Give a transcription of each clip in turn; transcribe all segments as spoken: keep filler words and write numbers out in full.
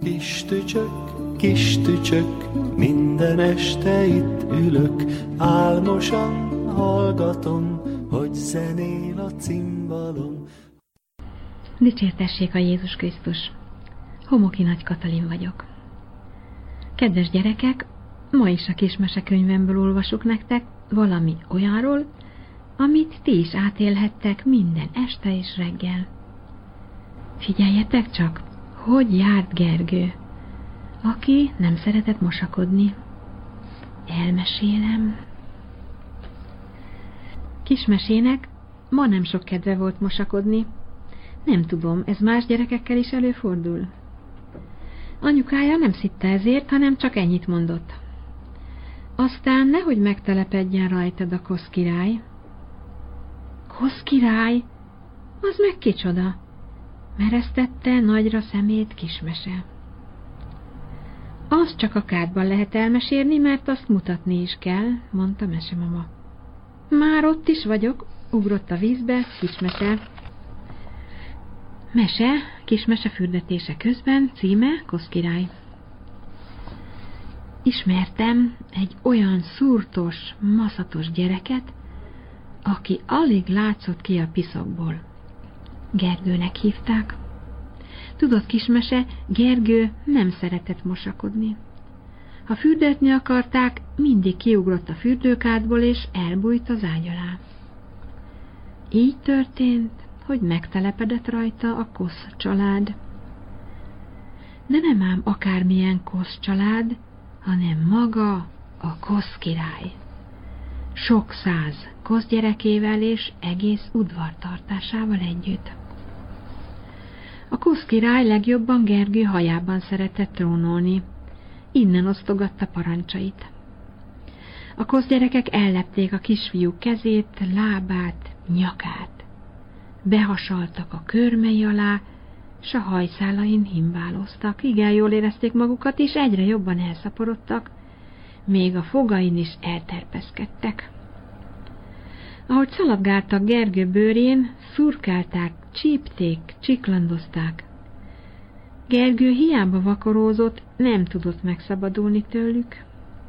Kis tücsök, kis tücsök, minden este itt ülök, álmosan hallgatom, hogy zenél a cimbalom. Dicsértessék a Jézus Krisztus! Homoki Nagy Katalin vagyok. Kedves gyerekek, ma is a kis mesekönyvemből olvasok nektek valami olyanról, amit ti is átélhettek minden este és reggel. Figyeljetek csak, hogy járt Gergő, aki nem szeretett mosakodni. Elmesélem. Kismesének ma nem sok kedve volt mosakodni. Nem tudom, ez más gyerekekkel is előfordul. Anyukája nem szitta ezért, hanem csak ennyit mondott. Aztán nehogy megtelepedjen rajtad a kosz király. Kosz király? Az meg kicsoda? Meresztette nagyra szemét Kismese. Azt csak a kádban lehet elmesélni, mert azt mutatni is kell, mondta mesemama. Már ott is vagyok, ugrott a vízbe Kismese. Mese, Kismese fürdetése közben, címe Kosz király. Ismertem egy olyan szúrtos, maszatos gyereket, aki alig látszott ki a piszokból. Gergőnek hívták. Tudod, Kismese, Gergő nem szeretett mosakodni. Ha fürdetni akarták, mindig kiugrott a fürdőkádból, és elbújt az ágy alá. Így történt, hogy megtelepedett rajta a Kosz család. De nem ám akármilyen Kosz család, hanem maga a Kosz király. Sok száz Kosz gyerekével és egész udvartartásával együtt. A Kosz király legjobban Gergő hajában szeretett trónolni, innen osztogatta parancsait. A Kosz gyerekek ellepték a kisfiú kezét, lábát, nyakát. Behasaltak a körmei alá, s a hajszálain himbáloztak. Igen jól érezték magukat, és egyre jobban elszaporodtak, még a fogain is elterpeszkedtek. Ahogy szaladgáltak Gergő bőrén, szurkálták, csípték, csiklandozták. Gergő hiába vakarózott, nem tudott megszabadulni tőlük.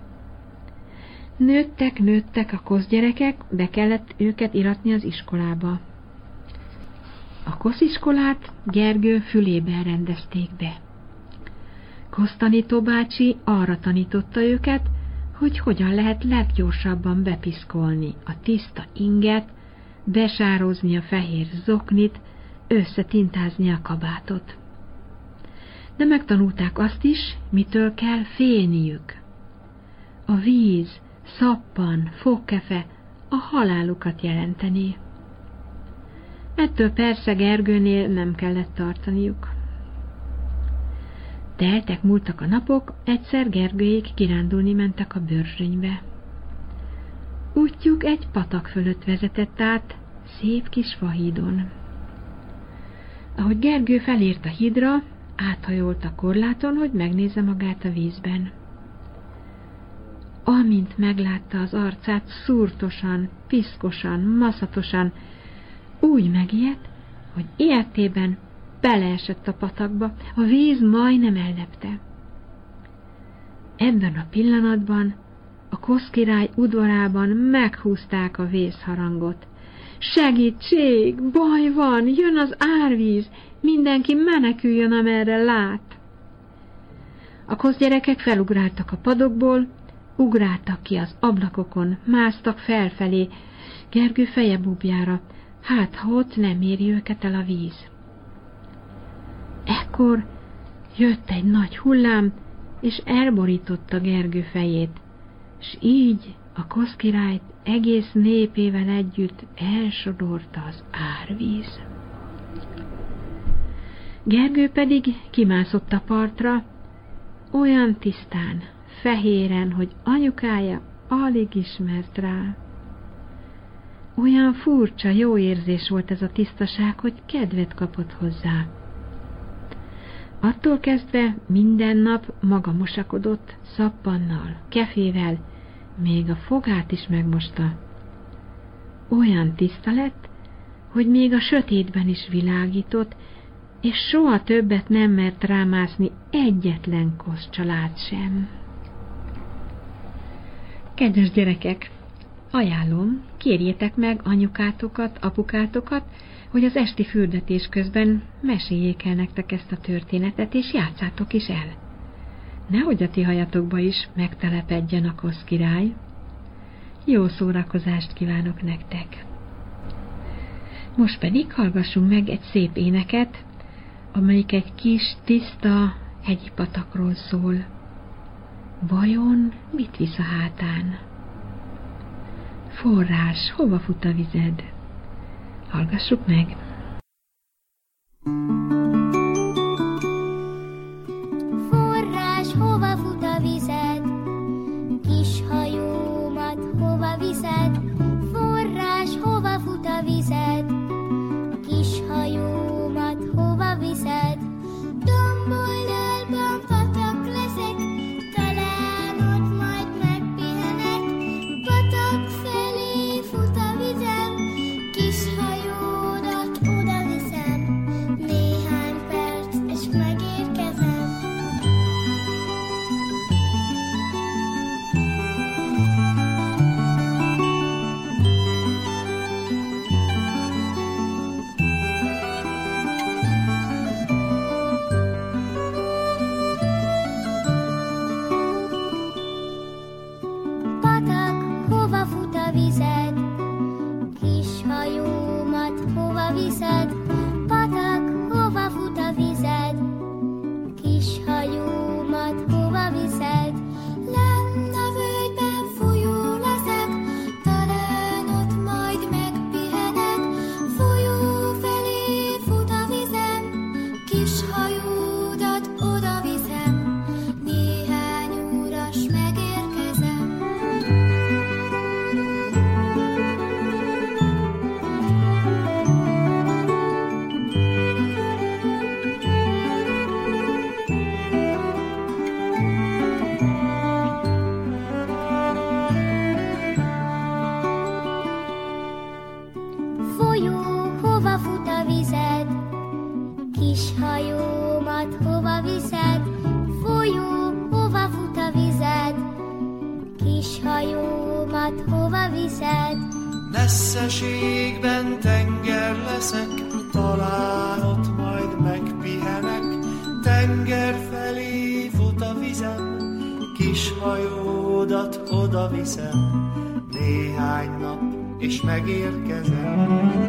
Nőttek, nőttek a Kosz gyerekek, be kellett őket iratni az iskolába. A Kosz iskolát Gergő fülében rendezték be. Kosz tanító bácsi arra tanította őket, hogy hogyan lehet leggyorsabban bepiszkolni a tiszta inget, besározni a fehér zoknit, összetintázni a kabátot. De megtanulták azt is, mitől kell félniük. A víz, szappan, fogkefe a halálukat jelenteni. Ettől persze Gergőnél nem kellett tartaniuk. Teltek, múltak a napok, egyszer Gergőjék kirándulni mentek a Börzsönybe. Útjuk egy patak fölött vezetett át, szép kis fahídon. Ahogy Gergő felért a hídra, áthajolt a korláton, hogy megnézze magát a vízben. Amint meglátta az arcát szúrtosan, piszkosan, maszatosan, úgy megijedt, hogy ilyetében beleesett a patakba, a víz majdnem ellepte. Ebben a pillanatban a Kosz király udvarában meghúzták a vészharangot. Segítség! Baj van! Jön az árvíz! Mindenki meneküljön, amerre lát! A Kosz gyerekek felugráltak a padokból, ugráltak ki az ablakokon, másztak felfelé, Gergő feje búbjára, hát ha ott nem éri őket el a víz. Ekkor jött egy nagy hullám, és elborította Gergő fejét, s így a Kosz királyt egész népével együtt elsodorta az árvíz. Gergő pedig kimászott a partra, olyan tisztán, fehéren, hogy anyukája alig ismert rá. Olyan furcsa, jó érzés volt ez a tisztaság, hogy kedvet kapott hozzá. Attól kezdve minden nap maga mosakodott, szappannal, kefével, még a fogát is megmosta. Olyan tiszta lett, hogy még a sötétben is világított, és soha többet nem mert rámászni egyetlen kosz család sem. Kedves gyerekek, ajánlom, kérjétek meg anyukátokat, apukátokat, hogy az esti fürdetés közben meséljék el nektek ezt a történetet, és játszátok is el. Nehogy a ti hajatokba is megtelepedjen a kosz király. Jó szórakozást kívánok nektek! Most pedig hallgassunk meg egy szép éneket, amelyik egy kis, tiszta hegyi patakról szól. Vajon mit visz a hátán? Forrás, hova fut a vized? Hallgassuk meg! Forrás, hova fut a vized? Kis hajómat hova viszed? Forrás, hova fut a vized? Kis hajómat hova viszed? Domboldalban patak leszek, talán ott majd megpihenek. Patak felé fut a vizem, kis hajódat oda viszem. Néhány perc, és megérkezem. Patak, hova fut a vized? Kis hajómat hova viszed? Patak, hova fut a vized? Kis hajómat hova viszed? Lenn a völgyben folyó leszek, talán ott majd megpihenek. Folyó felé fut a vizem, kis hajódat oda viszem. Néhány óra, s megérkezem. Folyó, hova fut a vized? Kis hajómat hova viszed? Folyó, hova fut a vized? Kis hajómat hova viszed? Messzeségben tenger leszek, talán ott majd megpihenek. Tenger felé fut a vizem, kis hajódat oda viszem. Néhány nap, és megérkezem.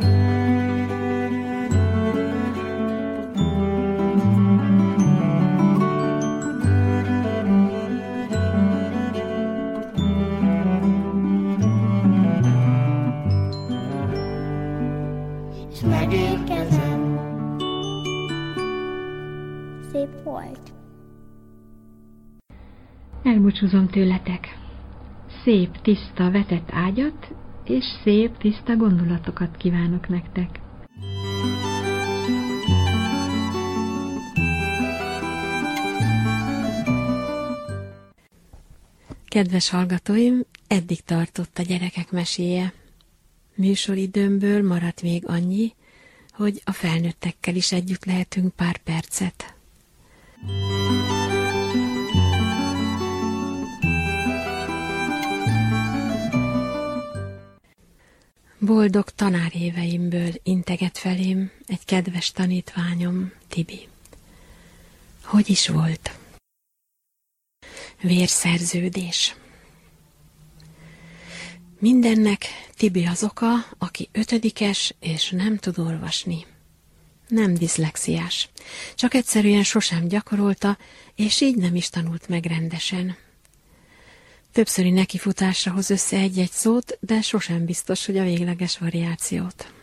És megérkezem. Szép volt. Elbúcsúzom tőletek. Szép, tiszta, vetett ágyat, és szép, tiszta gondolatokat kívánok nektek. Kedves hallgatóim, eddig tartott a gyerekek meséje. Műsoridőmből maradt még annyi, hogy a felnőttekkel is együtt lehetünk pár percet. Boldog tanáréveimből integet felém egy kedves tanítványom, Tibi. Hogy is volt? Vérszerződés. Mindennek Tibi az oka, aki ötödikes és nem tud olvasni. Nem diszlexiás, csak egyszerűen sosem gyakorolta, és így nem is tanult meg rendesen. Többszöri nekifutásra hoz össze egy-egy szót, de sosem biztos, hogy a végleges variációt.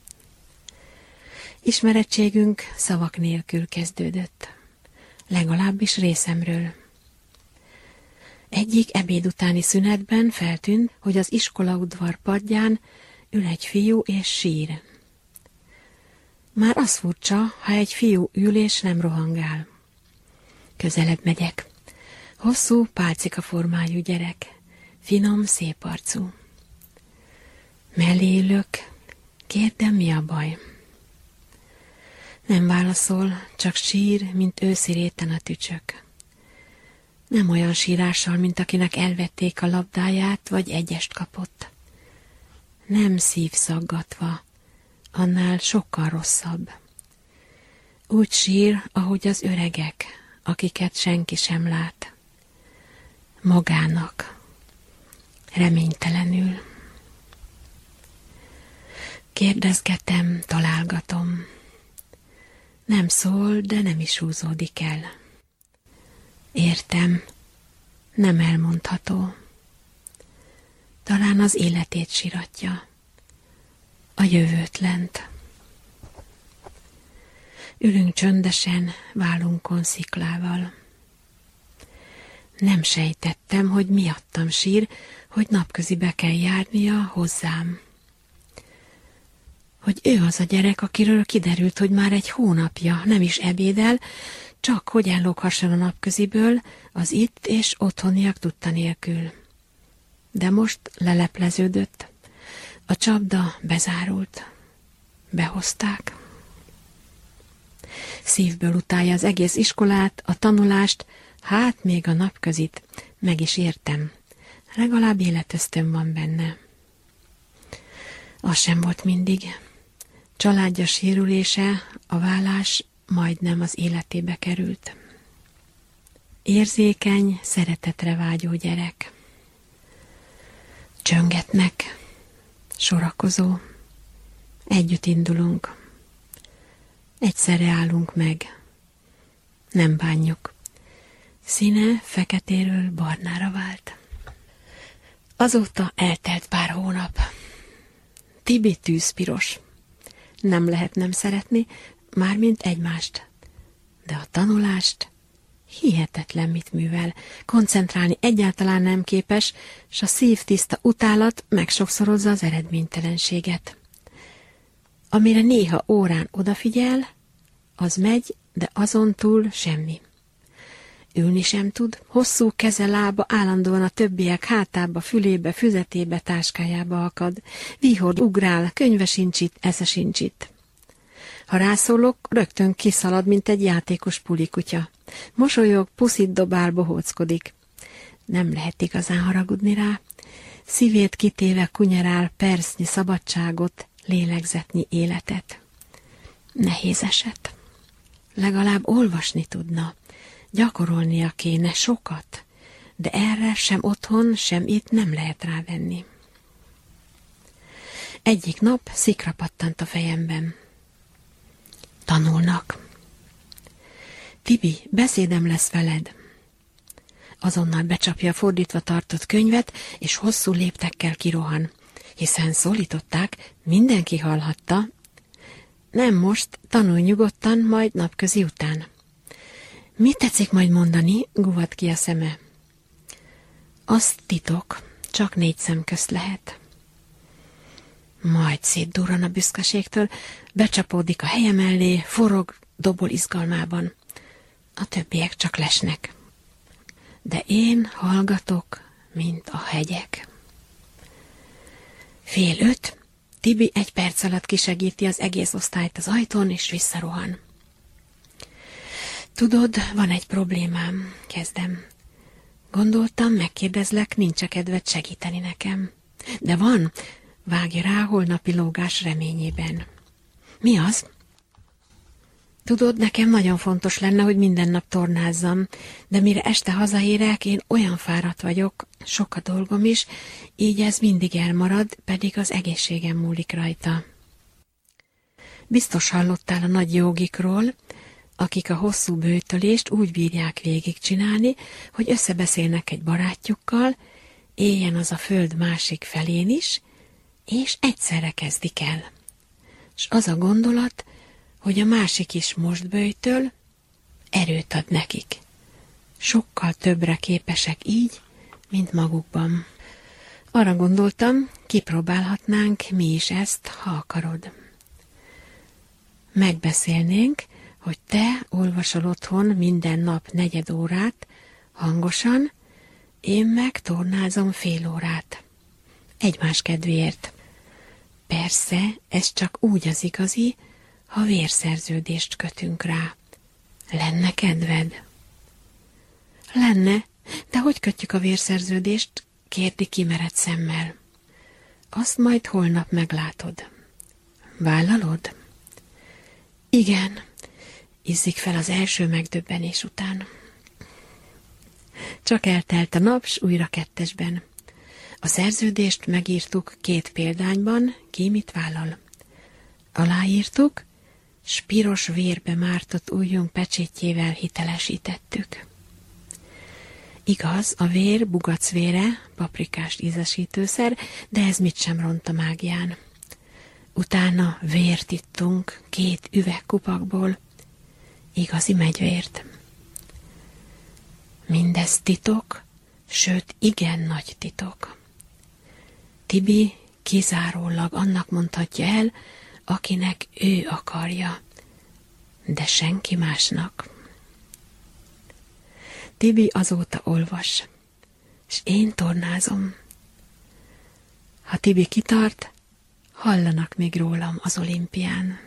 Ismerettségünk szavak nélkül kezdődött, legalábbis részemről. Egyik ebéd utáni szünetben feltűnt, hogy az iskolaudvar padján ül egy fiú és sír. Már az furcsa, ha egy fiú ül és nem rohangál. Közelebb megyek. Hosszú, pálcika formájú gyerek, finom, szép arcú. Mellé ülök, kérdem, mi a baj. Nem válaszol, csak sír, mint őszi réten a tücsök. Nem olyan sírással, mint akinek elvették a labdáját, vagy egyest kapott. Nem szívszaggatva, annál sokkal rosszabb. Úgy sír, ahogy az öregek, akiket senki sem lát. Magának, reménytelenül. Kérdezgetem, találgatom. Nem szól, de nem is húzódik el. Értem, nem elmondható. Talán az életét siratja, a jövőtlent. Ülünk csöndesen, vállunkon sziklával. Nem sejtettem, hogy miattam sír, hogy napközibe kell járnia hozzám. Hogy ő az a gyerek, akiről kiderült, hogy már egy hónapja nem is ebédel, csak hogy elloghasson a napköziből az itt és otthoniak tudta nélkül. De most lelepleződött. A csapda bezárult. Behozták. Szívből utálja az egész iskolát, a tanulást, hát még a napközit. Meg is értem. Legalább életösztön van benne. Az sem volt mindig. Családja sérülése, a vállás majdnem az életébe került. Érzékeny, szeretetre vágyó gyerek. Csöngetnek, sorakozó. Együtt indulunk. Egyszerre állunk meg. Nem bánjuk. Színe feketéről barnára vált. Azóta eltelt pár hónap. Tibi tűzpiros. Nem lehet nem szeretni, mármint egymást. De a tanulást hihetetlen mit művel. Koncentrálni egyáltalán nem képes, s a szívtiszta utálat megsokszorozza az eredménytelenséget. Amire néha órán odafigyel, az megy, de azon túl semmi. Ülni sem tud, hosszú keze, lába állandóan a többiek hátába, fülébe, füzetébe, táskájába akad. Vihord, ugrál, könyve sincs itt, esze sincs itt. Ha rászólok, rögtön kiszalad, mint egy játékos pulikutya. Mosolyog, puszit dobál, bohóckodik. Nem lehet igazán haragudni rá. Szívét kitéve kunyerál percnyi szabadságot, lélegzetnyi életet. Nehéz eset. Legalább olvasni tudna. Gyakorolnia kéne sokat, de erre sem otthon, sem itt nem lehet rávenni. Egyik nap szikra pattant a fejemben. Tanulnak. Tibi, beszédem lesz veled. Azonnal becsapja a fordítva tartott könyvet, és hosszú léptekkel kirohan, hiszen szólították, mindenki hallhatta. Nem most, tanulj nyugodtan, majd napközi után. Mit tetszik majd mondani? Guvad ki a szeme. Az titok, csak négy szem közt lehet. Majd szétdurran a büszkeségtől, becsapódik a helye mellé, forog, dobol izgalmában. A többiek csak lesnek. De én hallgatok, mint a hegyek. Fél öt, Tibi egy perc alatt kisegíti az egész osztályt az ajtón, és visszarohan. Tudod, van egy problémám, kezdem. Gondoltam, megkérdezlek, nincs-e kedved segíteni nekem. De van, vágja rá holnapi lógás reményében. Mi az? Tudod, nekem nagyon fontos lenne, hogy minden nap tornázzam, de mire este hazaérek, én olyan fáradt vagyok, sok a dolgom is, így ez mindig elmarad, pedig az egészségem múlik rajta. Biztos hallottál a nagy jogikról, akik a hosszú böjtölést úgy bírják végigcsinálni, hogy összebeszélnek egy barátjukkal, éljen az a föld másik felén is, és egyszerre kezdik el. S az a gondolat, hogy a másik is most böjtöl, erőt ad nekik. Sokkal többre képesek így, mint magukban. Arra gondoltam, kipróbálhatnánk mi is ezt, ha akarod. Megbeszélnénk, hogy te olvasol otthon minden nap negyed órát, hangosan, én meg tornázom fél órát. Egymás kedvéért. Persze, ez csak úgy az igazi, ha vérszerződést kötünk rá. Lenne kedved? Lenne, de hogy kötjük a vérszerződést? Kérdi kimerett szemmel. Azt majd holnap meglátod. Vállalod? Igen, izzik fel az első megdöbbenés után. Csak eltelt a nap, s újra kettesben. A szerződést megírtuk két példányban, ki mit vállal. Aláírtuk, s piros vérbe mártott ujjunk pecsétjével hitelesítettük. Igaz, a vér bugacvére, paprikás ízesítőszer, de ez mit sem ront a mágián. Utána vért ittunk két üvegkupakból, igazi megyvért. Mindez titok, sőt igen nagy titok. Tibi kizárólag annak mondhatja el, akinek ő akarja, de senki másnak. Tibi azóta olvas, s én tornázom. Ha Tibi kitart, hallanak még rólam az olimpián.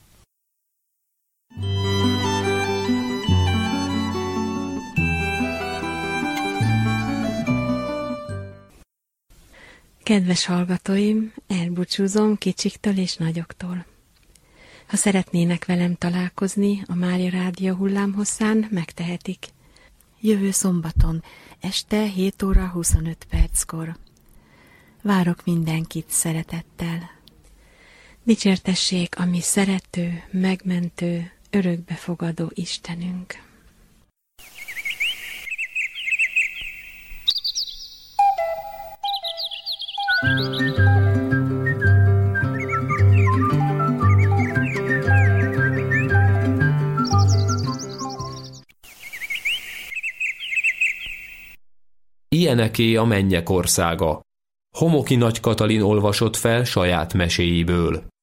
Kedves hallgatóim, elbúcsúzom kicsiktől és nagyoktól. Ha szeretnének velem találkozni a Mária Rádió hullámhosszán, megtehetik. Jövő szombaton, este hét óra huszonöt perckor. Várok mindenkit szeretettel. Dicsértessék a mi szerető, megmentő, örökbefogadó Istenünk. Ilyeneké a mennyek országa. Homoki Nagy Katalin olvasott fel saját meséiből.